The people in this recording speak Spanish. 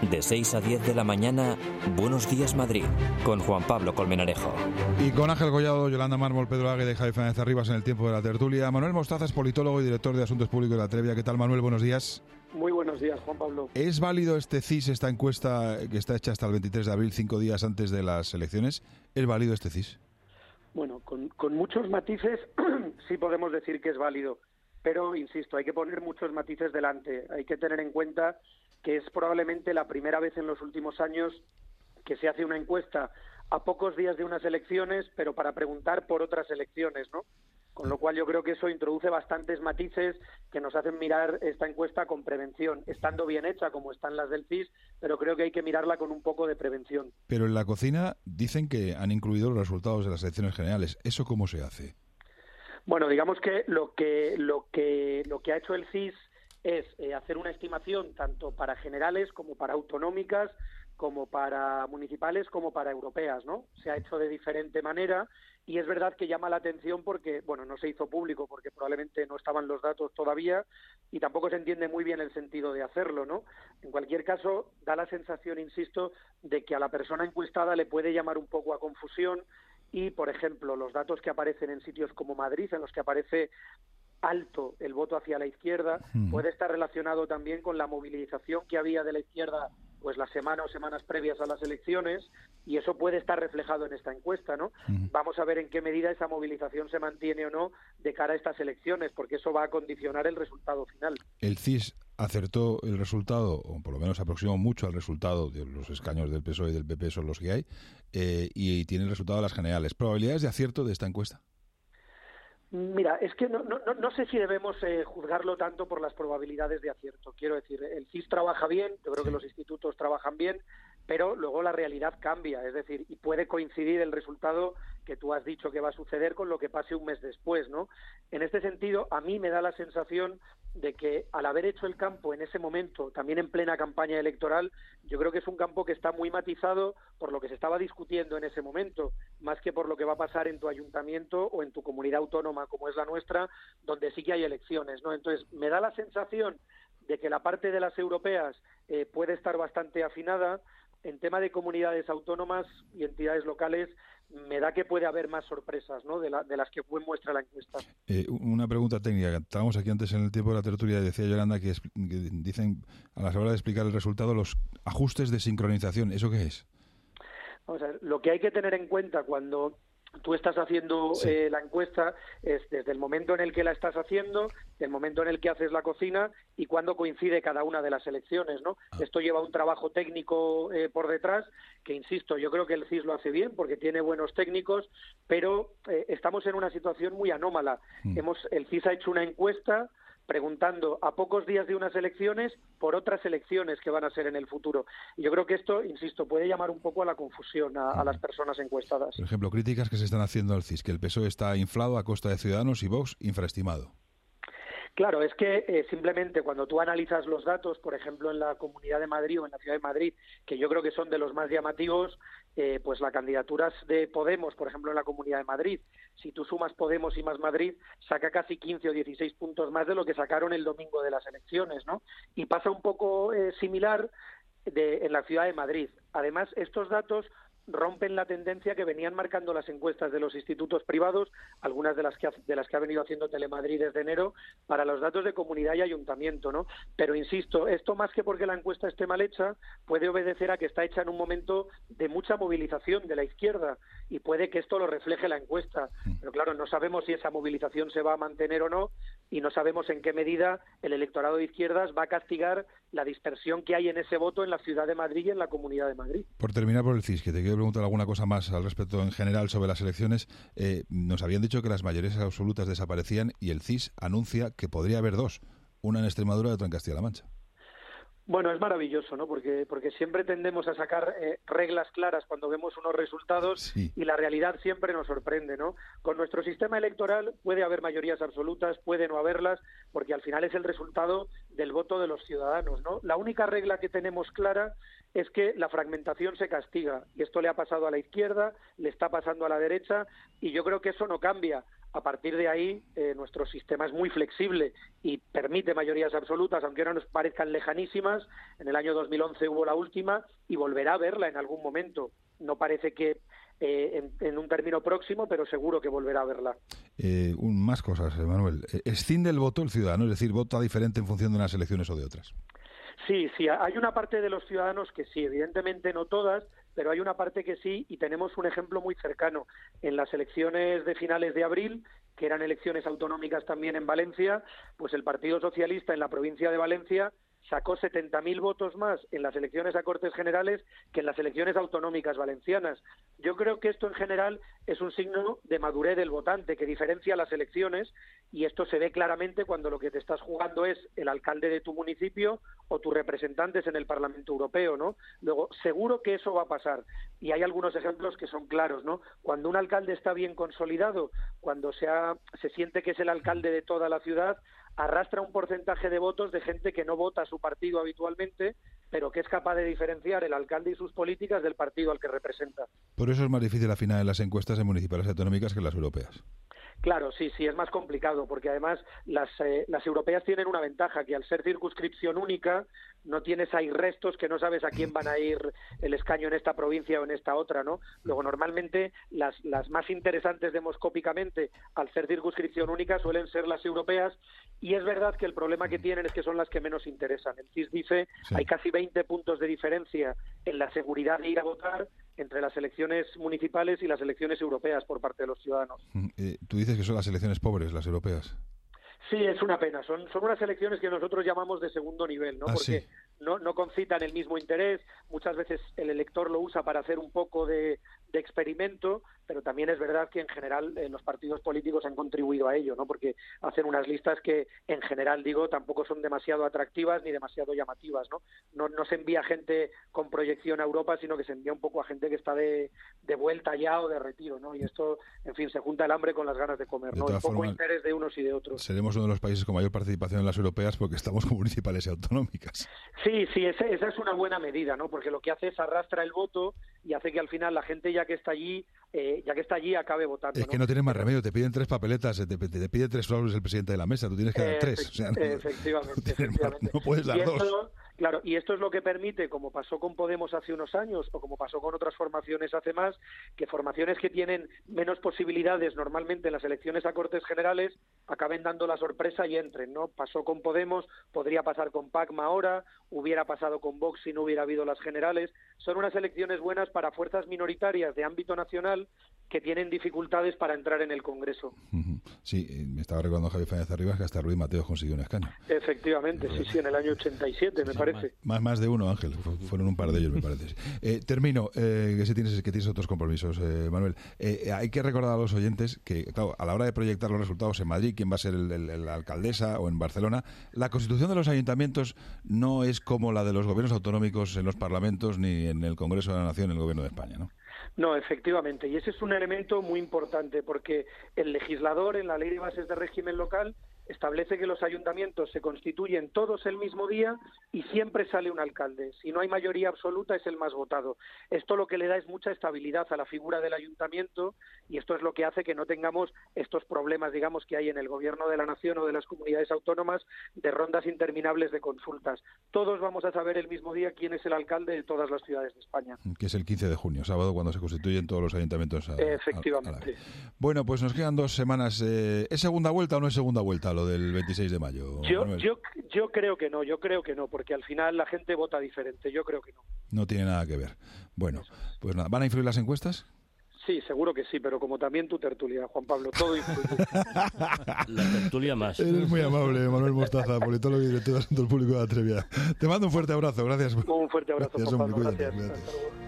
De 6 a 10 de la mañana, Buenos Días Madrid, con Juan Pablo Colmenarejo. Y con Ángel Collado, Yolanda Mármol, Pedro Águeda y Javi Fernández Arribas en el tiempo de la tertulia. Manuel Mostaza es politólogo y director de Asuntos Públicos de La Trevia. ¿Qué tal, Manuel? Buenos días. Muy buenos días, Juan Pablo. ¿Es válido este CIS, esta encuesta que está hecha hasta el 23 de abril, 5 días antes de las elecciones? ¿Es válido este CIS? Bueno, con muchos matices sí podemos decir que es válido, pero, insisto, hay que poner muchos matices delante. Hay que tener en cuenta que es probablemente la primera vez en los últimos años que se hace una encuesta a pocos días de unas elecciones, pero para preguntar por otras elecciones, ¿no? Con lo cual yo creo que eso introduce bastantes matices que nos hacen mirar esta encuesta con prevención, estando bien hecha como están las del CIS, pero creo que hay que mirarla con un poco de prevención. Pero en la cocina dicen que han incluido los resultados de las elecciones generales. ¿Eso cómo se hace? Bueno, digamos que lo que ha hecho el CIS es hacer una estimación tanto para generales como para autonómicas, como para municipales, como para europeas, ¿no? Se ha hecho de diferente manera y es verdad que llama la atención porque, bueno, no se hizo público porque probablemente no estaban los datos todavía y tampoco se entiende muy bien el sentido de hacerlo, ¿no? En cualquier caso, da la sensación, insisto, de que a la persona encuestada le puede llamar un poco a confusión y, por ejemplo, los datos que aparecen en sitios como Madrid, en los que aparece alto el voto hacia la izquierda, puede estar relacionado también con la movilización que había de la izquierda pues la semana o semanas previas a las elecciones, y eso puede estar reflejado en esta encuesta, ¿no? Vamos a ver en qué medida esa movilización se mantiene o no de cara a estas elecciones, porque eso va a condicionar el resultado final. El CIS acertó el resultado, o por lo menos aproximó mucho al resultado de los escaños del PSOE y del PP, son los que hay, y tiene el resultado de las generales. ¿Probabilidades de acierto de esta encuesta? Mira, es que no sé si debemos juzgarlo tanto por las probabilidades de acierto. Quiero decir, el CIS trabaja bien, yo creo que los institutos trabajan bien, pero luego la realidad cambia, es decir, y puede coincidir el resultado que tú has dicho que va a suceder con lo que pase un mes después, ¿no? En este sentido, a mí me da la sensación de que al haber hecho el campo en ese momento, también en plena campaña electoral, yo creo que es un campo que está muy matizado por lo que se estaba discutiendo en ese momento, más que por lo que va a pasar en tu ayuntamiento o en tu comunidad autónoma como es la nuestra, donde sí que hay elecciones, ¿no? Entonces, me da la sensación de que la parte de las europeas puede estar bastante afinada. En tema de comunidades autónomas y entidades locales, me da que puede haber más sorpresas, ¿no?, de las que muestra la encuesta. Una pregunta técnica. Estábamos aquí antes en el tiempo de la tertulia y decía Yolanda que dicen a la hora de explicar el resultado los ajustes de sincronización. ¿Eso qué es? Vamos a ver, lo que hay que tener en cuenta cuando tú estás haciendo la encuesta es desde el momento en el que la estás haciendo, el momento en el que haces la cocina y cuándo coincide cada una de las elecciones, ¿no? Esto lleva un trabajo técnico por detrás que, insisto, yo creo que el CIS lo hace bien porque tiene buenos técnicos, pero estamos en una situación muy anómala. El CIS ha hecho una encuesta preguntando a pocos días de unas elecciones por otras elecciones que van a ser en el futuro. Y yo creo que esto, insisto, puede llamar un poco a la confusión a las personas encuestadas. Por ejemplo, críticas que se están haciendo al CIS, que el PSOE está inflado a costa de Ciudadanos y Vox infraestimado. Claro, es que simplemente cuando tú analizas los datos, por ejemplo, en la Comunidad de Madrid o en la Ciudad de Madrid, que yo creo que son de los más llamativos, pues las candidaturas de Podemos, por ejemplo, en la Comunidad de Madrid, si tú sumas Podemos y Más Madrid, saca casi 15 o 16 puntos más de lo que sacaron el domingo de las elecciones, ¿no? Y pasa un poco similar en la Ciudad de Madrid. Además, estos datos rompen la tendencia que venían marcando las encuestas de los institutos privados, algunas de las que ha venido haciendo Telemadrid desde enero, para los datos de comunidad y ayuntamiento, ¿no? Pero insisto, esto más que porque la encuesta esté mal hecha, puede obedecer a que está hecha en un momento de mucha movilización de la izquierda y puede que esto lo refleje la encuesta. Pero claro, no sabemos si esa movilización se va a mantener o no y no sabemos en qué medida el electorado de izquierdas va a castigar la dispersión que hay en ese voto en la Ciudad de Madrid y en la Comunidad de Madrid. Por terminar por el CIS, que te quiero preguntar alguna cosa más al respecto en general sobre las elecciones. Nos habían dicho que las mayorías absolutas desaparecían y el CIS anuncia que podría haber dos, una en Extremadura y otra en Castilla-La Mancha. Bueno, es maravilloso, ¿no? Porque siempre tendemos a sacar reglas claras cuando vemos unos resultados y la realidad siempre nos sorprende, ¿no? Con nuestro sistema electoral puede haber mayorías absolutas, puede no haberlas, porque al final es el resultado del voto de los ciudadanos, ¿no? La única regla que tenemos clara es que la fragmentación se castiga y esto le ha pasado a la izquierda, le está pasando a la derecha y yo creo que eso no cambia. A partir de ahí, nuestro sistema es muy flexible y permite mayorías absolutas, aunque ahora nos parezcan lejanísimas. En el año 2011 hubo la última y volverá a haberla en algún momento. No parece que en un término próximo, pero seguro que volverá a verla. Más cosas, Manuel. ¿Escinde el voto el ciudadano? Es decir, ¿vota diferente en función de unas elecciones o de otras? Sí, hay una parte de los ciudadanos que sí, evidentemente no todas, pero hay una parte que sí, y tenemos un ejemplo muy cercano. En las elecciones de finales de abril, que eran elecciones autonómicas también en Valencia, pues el Partido Socialista en la provincia de Valencia sacó 70.000 votos más en las elecciones a Cortes Generales que en las elecciones autonómicas valencianas. Yo creo que esto en general es un signo de madurez del votante que diferencia las elecciones, y esto se ve claramente cuando lo que te estás jugando es el alcalde de tu municipio o tus representantes en el Parlamento Europeo, ¿no? Luego, seguro que eso va a pasar, y hay algunos ejemplos que son claros, ¿no? Cuando un alcalde está bien consolidado, cuando se siente que es el alcalde de toda la ciudad, arrastra un porcentaje de votos de gente que no vota a su partido habitualmente, pero que es capaz de diferenciar el alcalde y sus políticas del partido al que representa. Por eso es más difícil afinar en las encuestas en municipales y autonómicas que en las europeas. Claro, sí, es más complicado, porque además las europeas tienen una ventaja, que al ser circunscripción única, no tienes ahí restos que no sabes a quién van a ir el escaño en esta provincia o en esta otra, ¿no? Luego, normalmente, las más interesantes demoscópicamente, al ser circunscripción única, suelen ser las europeas, y es verdad que el problema que tienen es que son las que menos interesan. El CIS dice, sí, hay casi 20 puntos de diferencia en la seguridad de ir a votar entre las elecciones municipales y las elecciones europeas por parte de los ciudadanos. Tú dices que son las elecciones pobres, las europeas. Sí, es una pena. Son unas elecciones que nosotros llamamos de segundo nivel, ¿no? Porque sí, no concitan el mismo interés. Muchas veces el elector lo usa para hacer un poco de experimento, pero también es verdad que en general los partidos políticos han contribuido a ello, ¿no? Porque hacen unas listas que en general, tampoco son demasiado atractivas ni demasiado llamativas, ¿no? No se envía gente con proyección a Europa, sino que se envía un poco a gente que está de vuelta ya o de retiro, ¿no? Y esto, en fin, se junta el hambre con las ganas de comer, ¿no? El poco interés de unos y de otros. Seremos uno de los países con mayor participación en las europeas porque estamos con municipales y autonómicas. Sí, esa es una buena medida, ¿no? Porque lo que hace es arrastra el voto y hace que al final la gente ya que está allí acabe votando. Es que no tienes más remedio, te piden 3 papeletas, te pide 3 sobres el presidente de la mesa, tú tienes que dar 3. O sea, efectivamente. No puedes dar 2. Claro, y esto es lo que permite, como pasó con Podemos hace unos años o como pasó con otras formaciones hace más, que formaciones que tienen menos posibilidades normalmente en las elecciones a Cortes Generales acaben dando la sorpresa y entren, ¿no? Pasó con Podemos, podría pasar con PACMA ahora, hubiera pasado con Vox si no hubiera habido las generales. Son unas elecciones buenas para fuerzas minoritarias de ámbito nacional que tienen dificultades para entrar en el Congreso. Sí, me estaba recordando Javier Fáñez Arribas que hasta Ruiz Mateos consiguió un escaño. Efectivamente, sí, en el año 87, me parece. Más de uno, Ángel, fueron un par de ellos, me parece. Termino, que tienes otros compromisos, Manuel. Hay que recordar a los oyentes que, claro, a la hora de proyectar los resultados en Madrid, quién va a ser la alcaldesa, o en Barcelona, la constitución de los ayuntamientos no es como la de los gobiernos autonómicos en los parlamentos ni en el Congreso de la Nación, en el Gobierno de España, ¿no? No, efectivamente, y ese es un elemento muy importante porque el legislador en la Ley de Bases de Régimen Local establece que los ayuntamientos se constituyen todos el mismo día y siempre sale un alcalde. Si no hay mayoría absoluta, es el más votado. Esto lo que le da es mucha estabilidad a la figura del ayuntamiento y esto es lo que hace que no tengamos estos problemas, que hay en el Gobierno de la Nación o de las comunidades autónomas de rondas interminables de consultas. Todos vamos a saber el mismo día quién es el alcalde de todas las ciudades de España. Que es el 15 de junio, sábado, cuando se constituyen todos los ayuntamientos. Efectivamente. Bueno, pues nos quedan 2 semanas. ¿Es segunda vuelta o no es segunda vuelta lo del 26 de mayo? Yo creo que no, porque al final la gente vota diferente, yo creo que no. No tiene nada que ver. Bueno, pues nada, ¿van a influir las encuestas? Sí, seguro que sí, pero como también tu tertulia, Juan Pablo, todo influye. La tertulia más. Eres muy amable, Manuel Mostaza, politólogo y director de Asuntos Públicos de Atrevia. Te mando un fuerte abrazo, gracias. Un fuerte abrazo, gracias, Juan Pablo, hombre, gracias.